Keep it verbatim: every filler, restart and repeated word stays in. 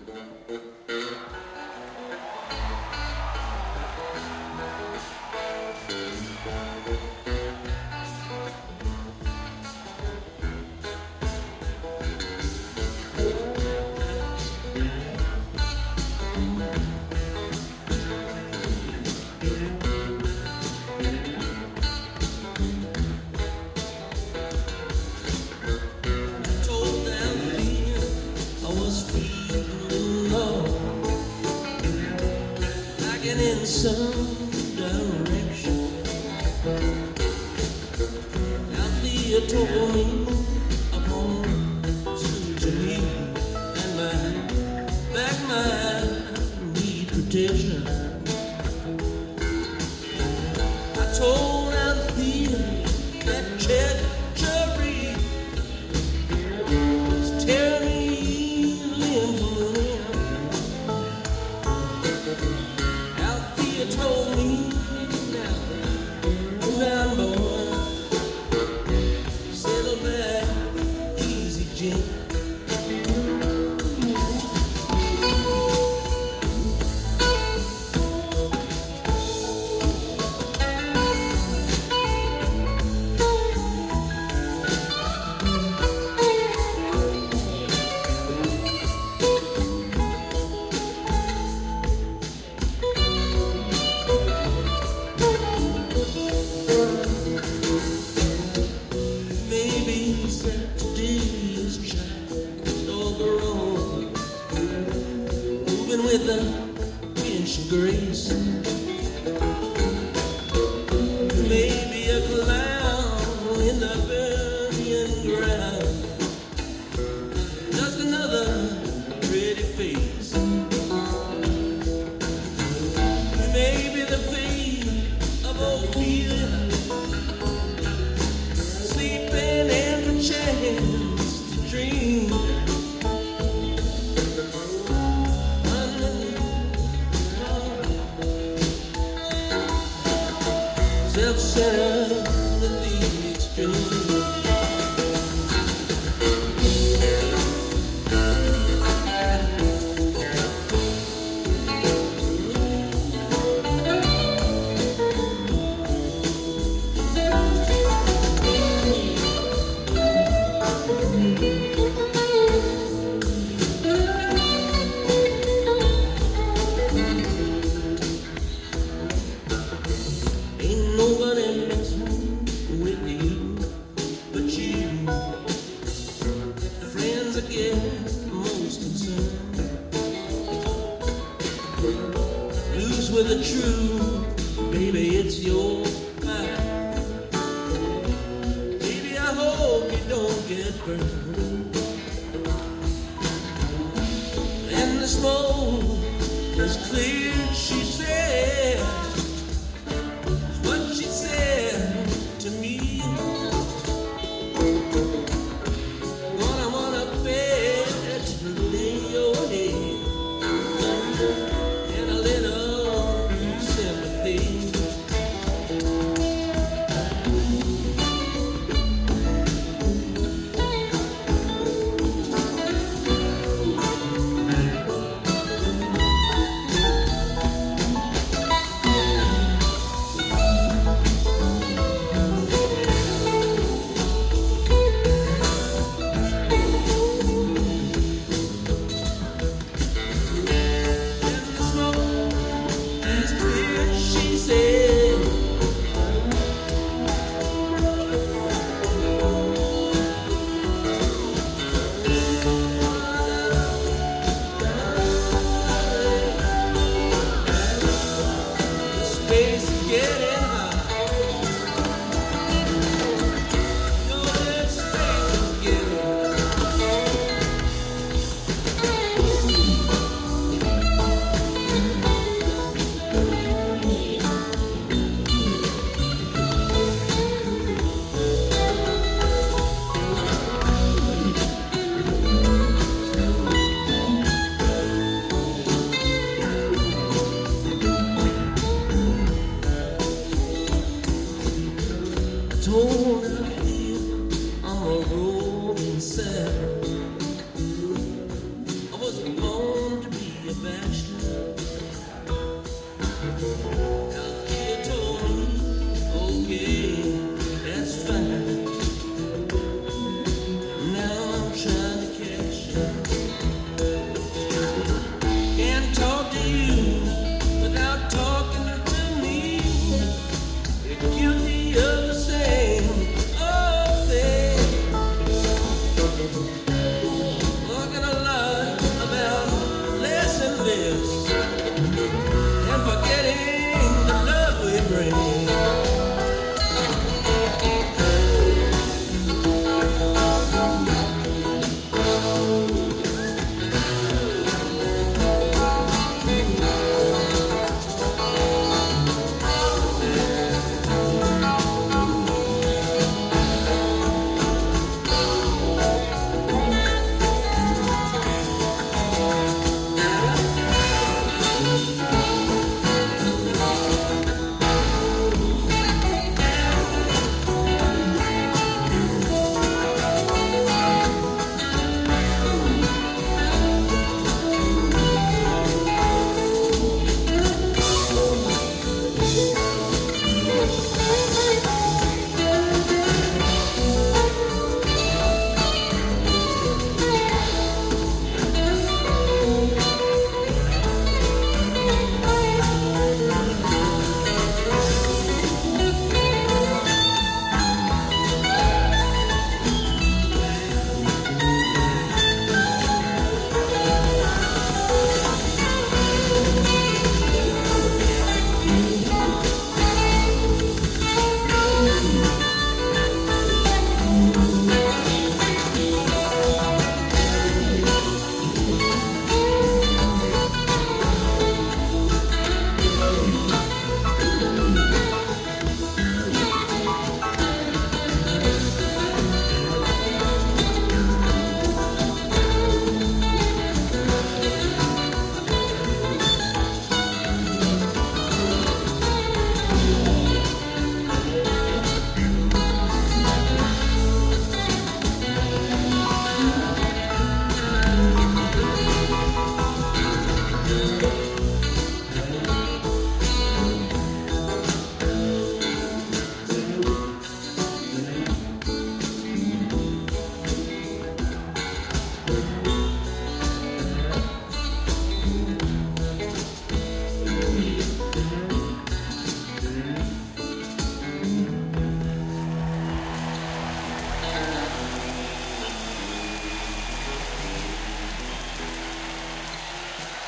In some direction, Althea told me upon to me and my back mind need protection. I told Althea that treachery was tearing me limb from limb. Althea told me now, come down, boy, settle back, easy, Jim. With a inch of grace, maybe a clown in the burning ground, just another pretty face. Maybe the fate of Ophelia, sleeping in the chance to dream. Self-centered at the extreme. Nobody messing with you but you. Friends are getting most concerned. Lose with the truth, baby, it's your mind. Baby, I hope you don't get burned. And the smoke is clear, she's